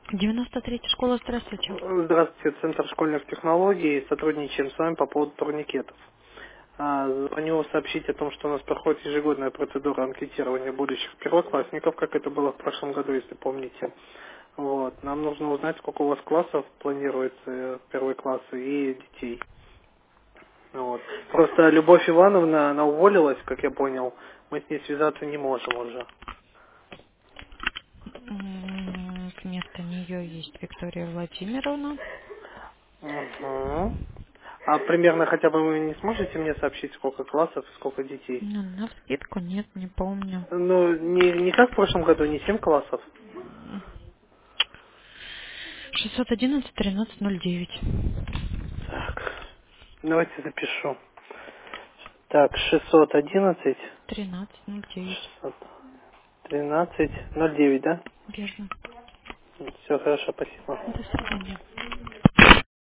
93-я школа, здравствуйте. Здравствуйте, Центр школьных технологий. Сотрудничаем с вами по поводу турникетов. Звоню сообщить о том, что у нас проходит ежегодная процедура анкетирования будущих первоклассников, как это было в прошлом году, если помните. Вот. Нам нужно узнать, сколько у вас классов планируется, первые классы и детей. Вот. Просто Любовь Ивановна, она уволилась, как я понял. Мы с ней связаться не можем уже. Вместо нее есть Виктория Владимировна. Угу. А примерно хотя бы вы не сможете мне сообщить, сколько классов, сколько детей? Ну, навскидку нет, не помню. Ну, не как в прошлом году, не 7 классов. 611-1309. Так, давайте запишу. Так, 611, 1309. 613, 09, да? Верно. Все хорошо, спасибо. До свидания.